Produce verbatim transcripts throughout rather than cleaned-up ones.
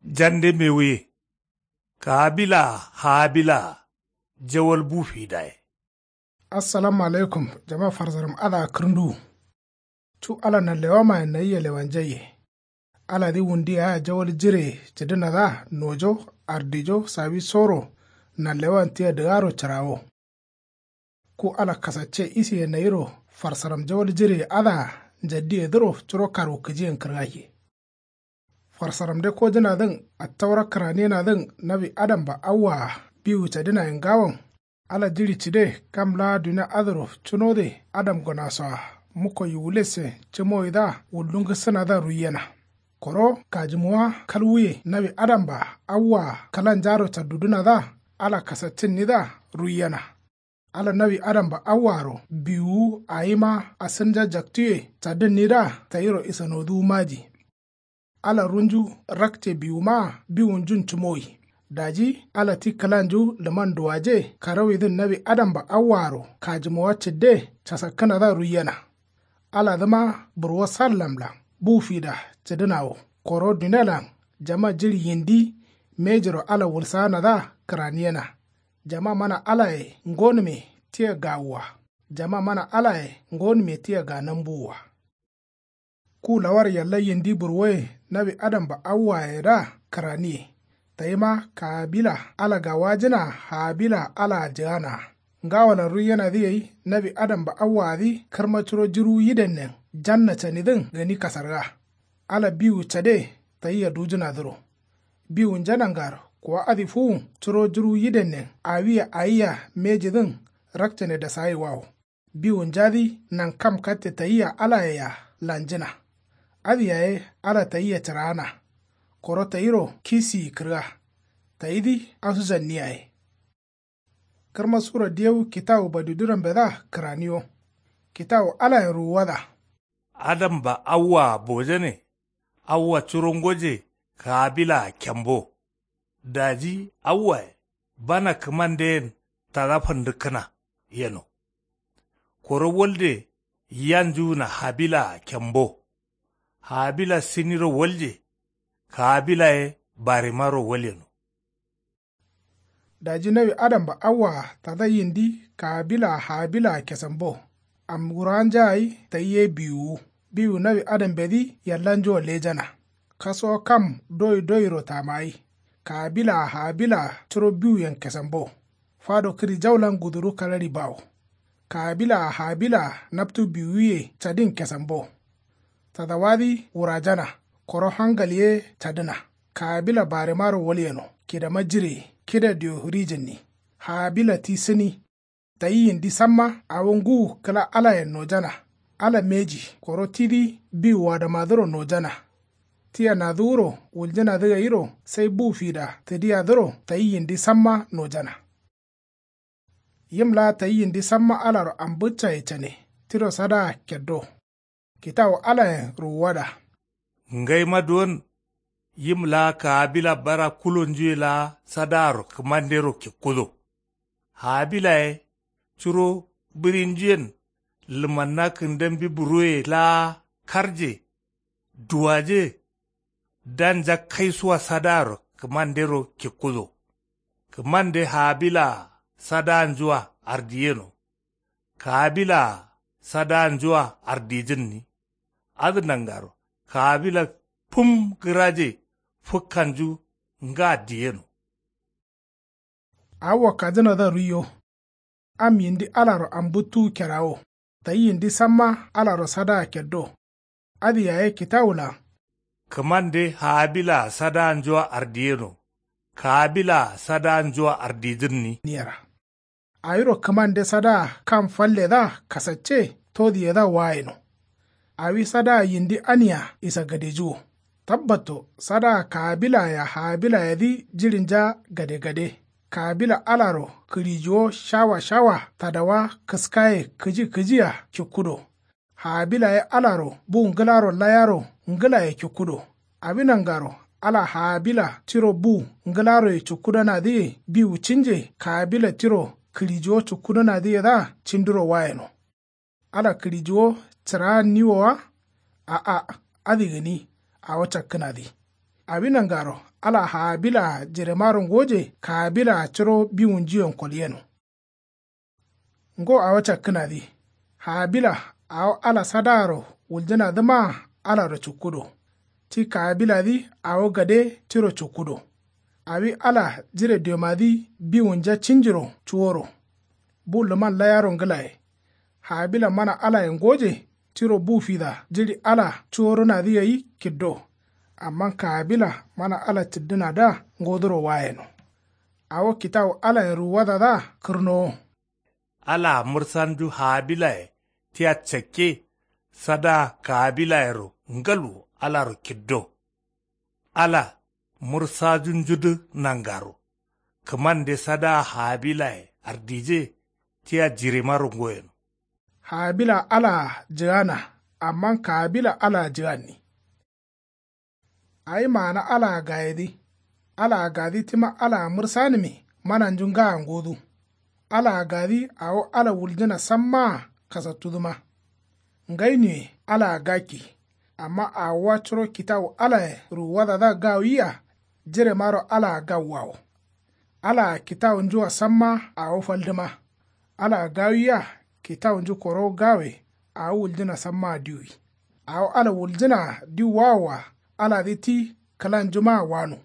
jande mewe kabila habila jawal bufi dai. Assalamu alaikum jama'a farzaram ala kirndu tu ala na lewa ma na iya lewan jaye ala di wundi a jawal jire tidina da nojo ardijo sabi soro na lewan tiya da yaro cirawo ku ala kasace isi na yiro farsaram jawal jire ala jaddi ediro ciro karo kijiyan kirgaki farsaram de ko jina din a taura karane na din nabi adam ba awa biyu tidina yin gawon ala jiri cide kam la duna adro chunode adam gonasa muko yulese chemo ida wulunga sanada ruyena koro kajmuwa kalwiye nabi adam ba awwa kalan jaro ta duduna da ala kasatin nida ruyena ala nabi adam ba awaro biyu ayima asanja jaktuye ta din nida tayiro isanodu maji ala runju rakte biyu ma biyun jun chumoyi daji ala ti kalanju laman duwaje karawidin nabi adam ba awaro kajima wacce de casakana da ruyana ala zama burwa sallamla bufida tidinawo koro dunelan jama jiri yindi mejiro ala wulsana da karaniyana jama mana alaye ngonme tiya gawuwa jama mana alaye ngonme tiya ga nambuwa ku lawar yalla yindi burwe nabi adam ba awaye da karaniye taima kabila ala ga wajina habila ala jana ngawala ruyana zai nabi adam ba awadi karmaturo jiru yidennen jannata nidin gani kasarga ala biyu tade tayya dujuna duro biyu janangar kuwa adifu turo jiru yidennen awiya ayya mejidin raktane da sayi wawo biyu jadi nan kam katte tayya ala ya lanjina adiyaye ala tayya tirana koro tayiro kisi kirga tayidi asu zanniyaye karma sura diyawu kitawu baduduran beda kraniyo kitawu ala ruwada Adam ba awwa boje ne awwa curongoje kabila kyambo daji awwa bana kamanden tarafan dukana yano koro wolde yanju na habila kyambo habila siniro wolje kabila e barimaro walyano daji nabi adam ba awa ta yindi kabila habila kesambo am guran jai taye biyu biyu nabi adam bedi yallanjo lejana kaso kam doy doyro tamai kabila habila turo biyu yan kesambo fado kiri jawlan guduru kalari bawo kabila habila naptu biyu tadin kesambo tadawadi urajana koro hangaliye tadina kabila barimaro walyano kida majire kida diyo rijin ni habila ti sini ta yi yin disamma a wangu kala ala ya nojana ala meji koro tidi biwa da maduro nojana tiya na duro wuljina daga iro sai bufida ta diya duro ta yi yin disamma nojana yimla ta yi yin disamma alaro an bucca ya cane tiro sada keddo kitawo ala ya ruwada ngai madon yimla kabila bara kulonjue la sadaro kmandero ke kulo habila e churo birinjien limanna kindem bi buruye la karje duwaje danja kaiswa sadaro kmandero ke kulo kmande habila sadanjua ardiyeno kabila sadanjua ardijinni adnangaro kabila pum giraje fukanju nga diyeno awa kadina da riyo am yindi alaro ambutu kerawo tayi yindi samma alaro sada keddo adi yaye kitawula kamande habila sada njua ardiyeno kabila sada njua ardijinni niyara ayiro kamande sada kam falle da kasace todi da wayeno awi sada yindi aniya isa gadejuwo tabbato sada kabila ya habila ya di jirinja gade-gade kabila alaro kirijo shawa-shawa tadawa kaskaye kiji-kijiya kikudo habila ya alaro bu ngilaro layaro ngila ya kikudo abinan garo ala habila tiro bu ngilaro ya kikudo na di biyu cinje kabila tiro kirijo kikudo na di da cindiro wayano ala kirijo tira niwowa a a adigani a wacce kana di abinan garo ala habila jiremaron goje kabila ciro biwun jiyon kolyeno ngo a wacha kinadi habila aw ala sadaro wuljina dama ala ro chukudo ti kabila di aw gade tiro chukudo abi ala jire demadi biwun ja cinjiro chuoro buluman layaron galaye habila mana ala ngoje tiro bufida jiri ala chuoro na di yi kiddo amma kabila mana ala tiddina da ngodoro wayeno awo kitaw ala ruwada da kurno ala mursanju habila ti accekke sada kabila ro ngalu ala ro kiddo ala mursajun judu nangaro kamande sada habila ardije ti ajire maro ngoyen habila ala jana amma kabila ala jani ai mana ala gaidi ala gadi tima ala mursani mi manan junga ngodu ala gadi awo ala wuljina samma kasa tuduma ngaini ala gaki amma a wacro kitaw ala ruwada da gawiya jire maro ala gawawo ala kitaw njuwa samma awo faldima ala gawiya kitaw nju koro gawe a wuljina samma diwi awo ala wuljina diwawa ala diti kalan juma wanu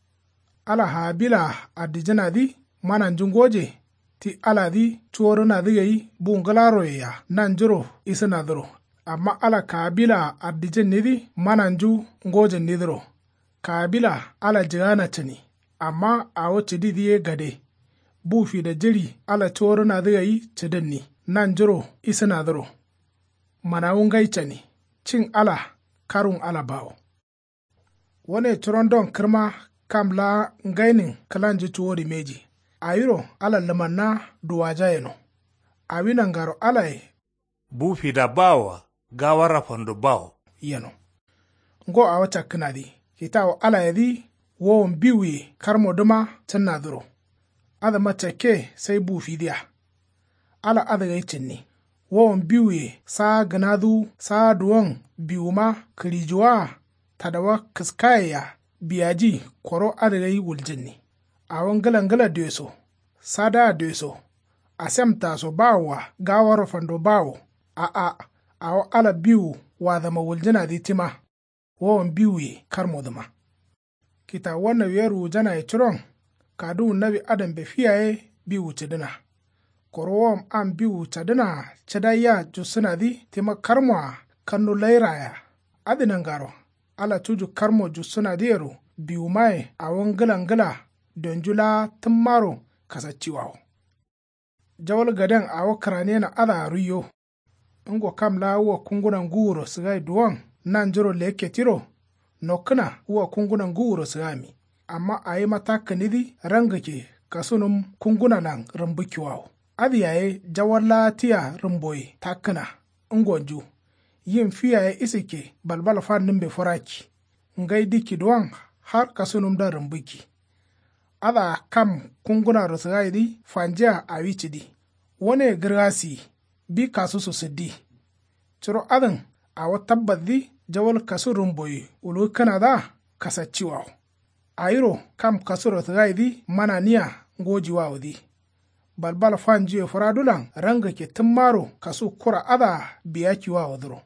ala habila adijana di manan jungoje ti ala di chuoro na di yi bungalaro ya nanjuro isana dro amma ala kabila adijen nidi mananju ngoje nidro kabila ala jigana tani amma a wace didiye gade bufi da jiri ala chuoro na di yi cidanni nanjuro isana dro manawun gaicani cin ala karun ala bawo wane turon don kirma kamla ngainin kalanji tuwori meji ayiro ala lamanna duwaja yeno awinan garo alai bufi da bawa gawara fondo bawo yeno ngo a wata kinadi kitawo ala yadi won biwi karmo duma tanna duro ada matake sai bufi dia ala ada gaitinni won biwi sa ganadu sa duwan biwuma kirijuwa tadawa kiskaya biyaji koro adadai wuljinni awon galangala deso sada deso asemta so bawa gawar fando bawo a a awo ala biu wa zama wuljina ditima won biwi karmo dama kita wanna yeru jana e churon kadu nabi adam be fiyaye biu chedina koro am biu chedina chedaya jusuna di tima karmo kanu lairaya adinangaro ala tuju karmo jusuna diyero biu mai awon galangala don jula tun maro kasaciwawo. Jawal gaden awo karane na ada riyo, ingo kamla uwa kungunan guro sigai duwan nan jiro leke tiro, nokuna uwa kungunan guro sigami, amma a yi mataka nidi rangake kasunum kunguna nan rambukiwawo. Adi yaye jawalla tiya rumboye takana, ingonju, yin fiyaye isike balbal fannin be foraki, ngai diki duwan har kasunum da rambuki. Ada kam kunguna rasugaidi fanjia a wicidi, wane girasi bi kasu su siddi. Ciro adin a watabbadi jawal kasu rumboyi ulu kanada kasaciwa. Airo kam kasu rasugaidi mananiya ngoji wawdi. Balbal fanjiyo faradulan ranga ke timmaro kasu kura ada biyaki wawdro.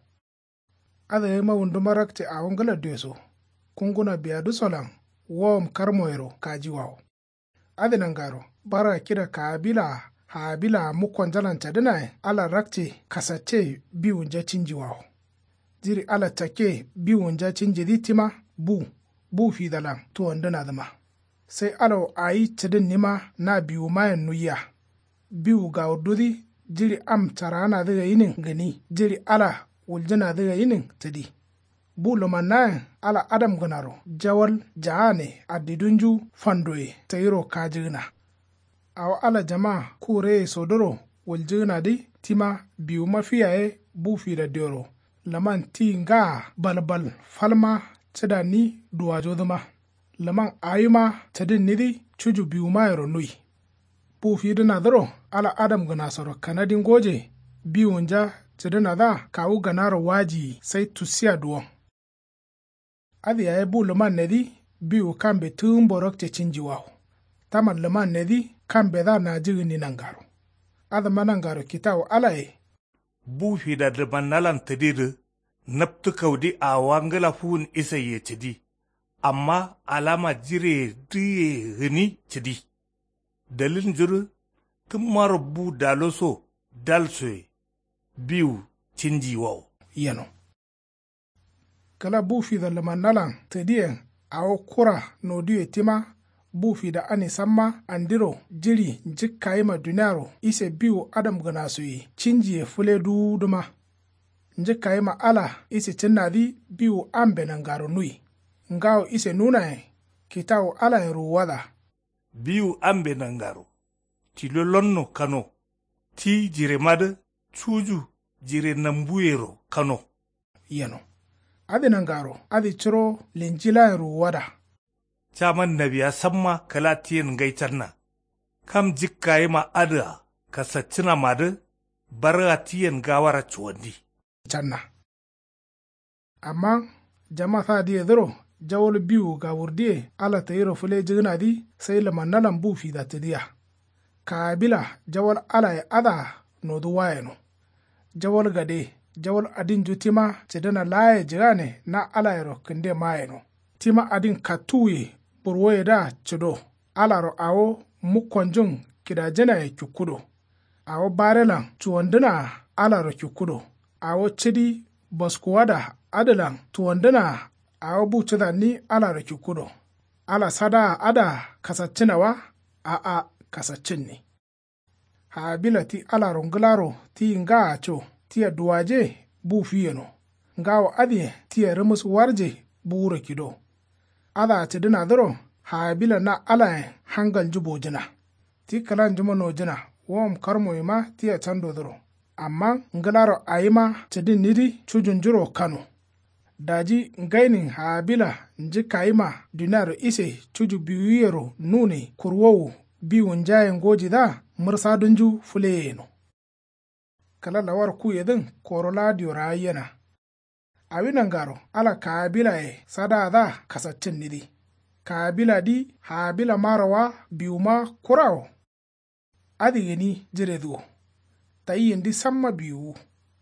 Ada yama wundumarakte a wangala deso, kunguna biyadu solan. Wom karmoyro kajiwawo adinan garo bara kira kabila habila mukon jalan tadina ala rakte kasace biwun ja cinjiwawo jiri ala take biwun ja cinji ditima bu bu fi dalan to wandana dama sai alo ayi tadin nima na biwu mayan nuya biwu ga wududi jiri am tarana daga yinin gani jiri ala wuljana daga yinin tadi bulu mannayen ala adam ganaro jawal jahane adidunju fandoye tayiro kajigna aw ala jama kure sodoro waljigna di tima biyu mafiyaye bufi da dero laman ti nga balbal falma tada ni duwajo dama laman ayuma tadin nidi chuju biyu mayro nui bufi dina daro ala adam gana soro kanadin goje biyun ja tadina da kawu ganaro waji sai tusiya duwan adi ya bulu man nedi biu kambe tun borok te cinji waw. Taman leman nedi kambe da na jigi ni nangaro. Ada manangaro kitaw alaye. Bu fi da leman nalan tediru, naptu kaudi a wangala fun isa ye cedi. Amma alama jire diye gini cedi. Dalin juru, tumaro bu daloso dalsoe, biu cinji waw. Yano. Kala bu fi da leman nalan tediyen awo kura no diye tima bufi da ani samma andiro jiri njikkaima dunaro ise biu adam ganasuyi cinjiye fule duduma njikkaima ala ise cinnadi biu ambe nangaro nui ngao ise nunae kitawo ala en ruwada biu ambe nangaro ti lolonno kano ti jire made cuju jire nambuyero kano yano adi nangaro adi ciro linjila en ruwada Chaman nabiya samma kalatiyen gaitarna. Kam jikkaye ma ada kasacina madu baratiyen gawara chuwandi. Channa. Amma jama sa diye dhiro jawol biu gawurdiye ala tayiro fule jigna di sai laman nalan bufi da tidiya. Kabila jawol ala ya ada no duwayeno. Jawol gade jawol adin jutima chedana laye jirane na ala yaro kinde mayeno. Tima adin katuye burwoye da chido alaro awo mukonjung kidajena ya kyukudo awo barelan chuwandina alaro kyukudo awo chidi boskuwada adalan tuwandina awo buchida ni alaro kyukudo ala sada ada kasachinawa a a kasachinni habila ti alaro nglaro ti nga acho ti duwaje bu fiyeno ngawo adie ti remus warje buro kido ada ti dina duro habila na ala hangal jubo jina ti kalan juma no jina wom karmo ima ti a chando duro amma ngalaro ayima ti din nidi chujun juro kano daji ngainin habila nji kaima dinaro ise chuju biwiyero nune kurwowu biwun njayen goji da mursa dunju fuleyeno kala lawar ku yedin korola diora yana awinan garo ala kabila e sada da kasacin nidi kabila di habila marawa biuma kurao adigeni jireduo tayin di samma biu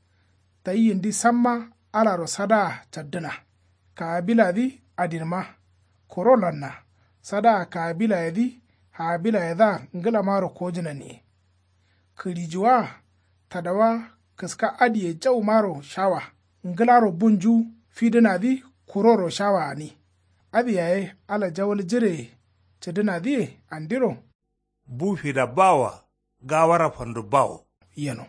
tayin di samma ala ro sada chaddana kabila di adinma korolanna sada kabila di habila da ngala maro kojina ni kirijuwa tadawa kaska adiye jau maro shawa nglaro bunju fidina di kuroro shawa ni adi yaye ala jawal jire chedina di andiro bu fida bawa gawara fandu bawo yano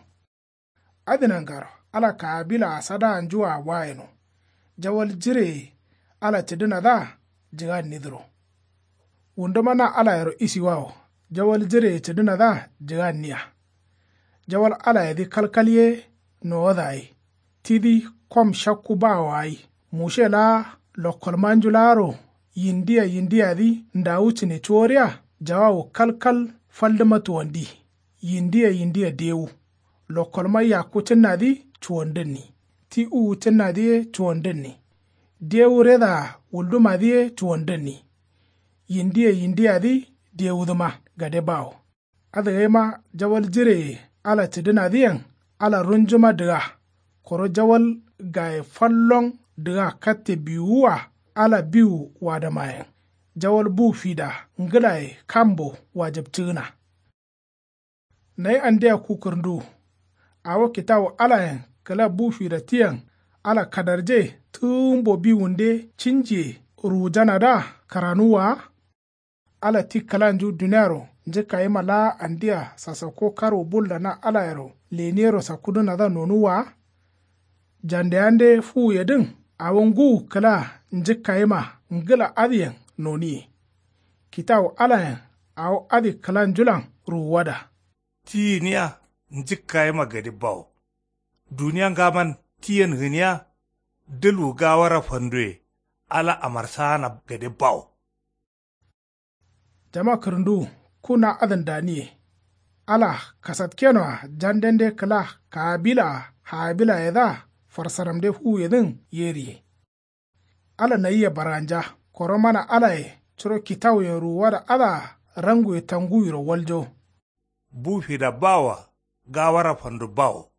adi nangaro ala kabila asada anjuwa wayeno jawal jire ala chedina da jiga nidro undamana ala yaro isi wawo jawal jire chedina da jiga niya jawal ala yadi kalkaliye no wadai tidi kom shakku ba wayi mushe la lokol manjularo yindiya yindiya di ndawuci ne choriya jawawo kalkal faldamatu wandi yindiya yindiya dewu lokol ma yakucin na di chuwandin ni ti uwucin na di chuwandin ni dewu reda wulduma di chuwandin ni yindiya yindiya di dewu duma gade bawo adagayma jawal jire ala tidina diyan ala runjuma diga koro jawal ga fallon diga katte biwuwa ala biwu wada mayan jawal bu fida ngilai kambo wajabtina nay ande kukurdu awo kitawo ala kala bu fida tiyan ala kadarje tumbo biwunde cinje rujana da karanuwa ala tikalanju dunero njika ima la andia sasako karo bulla na ala yaro lenero sakuduna da nonuwa jande ande fu yedin awongu kala njika ima ngila adiyan noni kitaw ala aw adi kala njulan ruwada tiniya njika ima gadi baw duniya ngaman tiyen hiniya delu gawara fandwe ala amarsana gadi baw jama kirndu kuna adan daniye ala kasat kenwa jandende kala kabila habila yada farsaramde hu yedin yeri ala nayiya baranja koro mana alai ciro kitaw ya ruwa da ada rangu ya tangu yiro waljo. Bufi da bawa gawara fandu bawo.